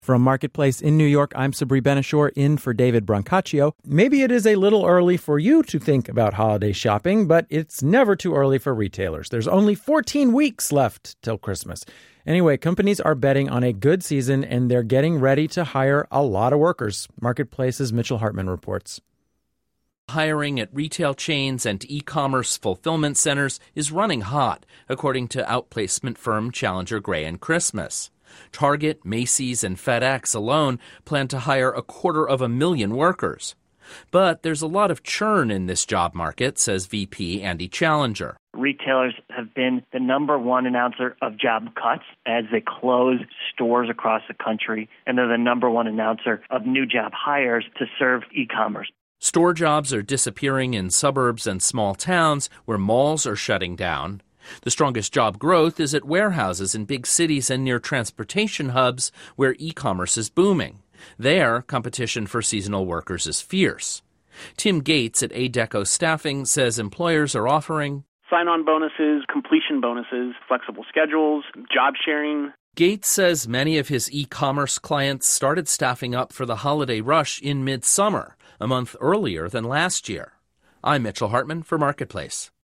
From Marketplace in New York, I'm Sabri Ben-Achour in for David Brancaccio. Maybe it is a little early for you to think about holiday shopping, but it's never too early for retailers. There's only 14 weeks left till Christmas. Anyway, companies are betting on a good season, and they're getting ready to hire a lot of workers. Marketplace's Mitchell Hartman reports. Hiring at retail chains and e-commerce fulfillment centers is running hot, according to outplacement firm Challenger Gray & Christmas. Target, Macy's, and FedEx alone plan to hire 250,000 workers. But there's a lot of churn in this job market, says VP Andy Challenger. Retailers have been the number one announcer of job cuts as they close stores across the country, and they're the number one announcer of new job hires to serve e-commerce. Store jobs are disappearing in suburbs and small towns where malls are shutting down. The strongest job growth is at warehouses in big cities and near transportation hubs where e-commerce is booming. There, competition for seasonal workers is fierce. Tim Gates at Adecco Staffing says employers are offering sign-on bonuses, completion bonuses, flexible schedules, job sharing. Gates says many of his e-commerce clients started staffing up for the holiday rush in midsummer, a month earlier than last year. I'm Mitchell Hartman for Marketplace.